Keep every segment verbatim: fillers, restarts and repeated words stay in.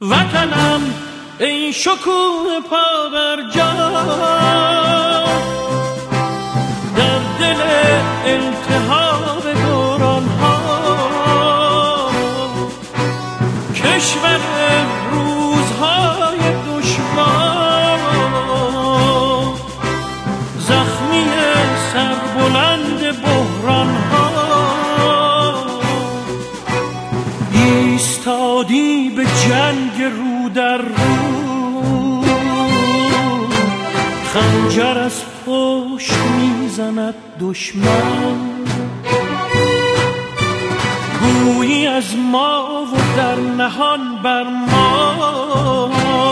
وطنم ای شکوه پا بر جا، در دل التهاب دوران ها، کشور روزهای دشوار، زخمی سربلند بحران ها، ایستادی به جنگ رو در رو، خنجر از پشت میزند دشمن، گویی از ما و در نهان بر ما،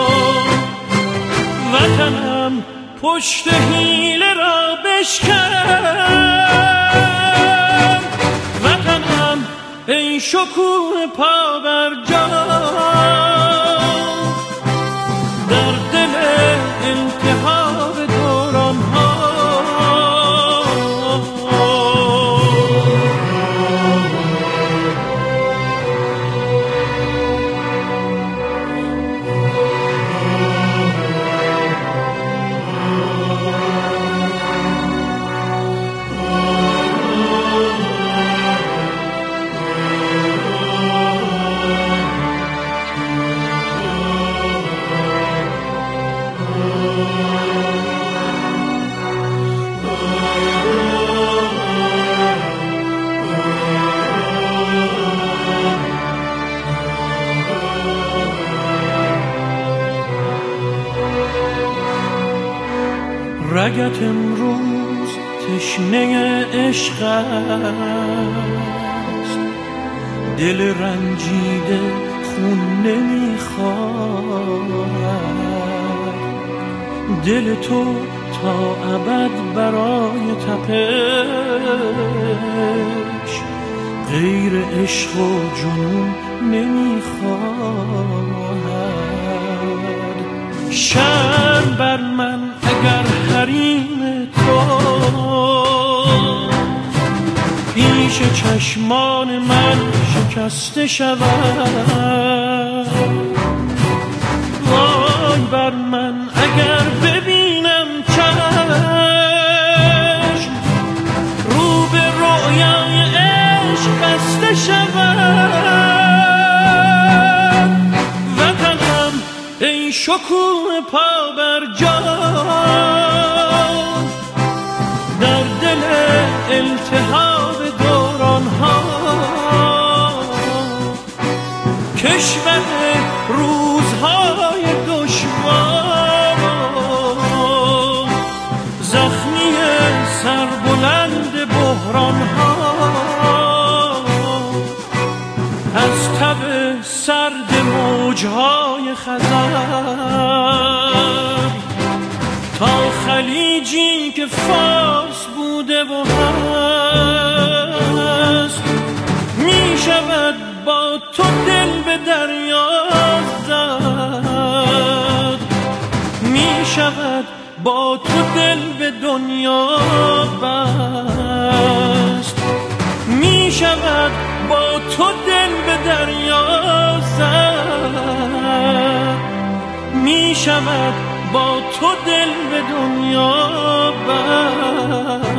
وطنم پشت حیله را بشکن، وطنم ای شکوه پا بر جا، در دل التهاب دوران ها، رگت امروز تشنه عشق است، دل رنجیده خون نمیخواد، دل تو تا ابد برای تپش غیر عشق و جنون نمیخواد. شرم بر من اگر حریم تو پیش چشمان من شکسته شود، وای بر من اگر ببینم چشم رو به رویای عشق بسته شود، وطنم ای شکوه پا بر جا، در دل التهاب دوران ها، کشور روزهای دشوار، زخمی سربلند بحران ها، از تب سرد موجهای خزر تا خلیجی که فارس بوده و هست، می شود با تو دل به دریا زد، می شود با تو دل به دنیا بست، می شود با تو دل به دریا زد، می شود با تو دل به دنیا بست.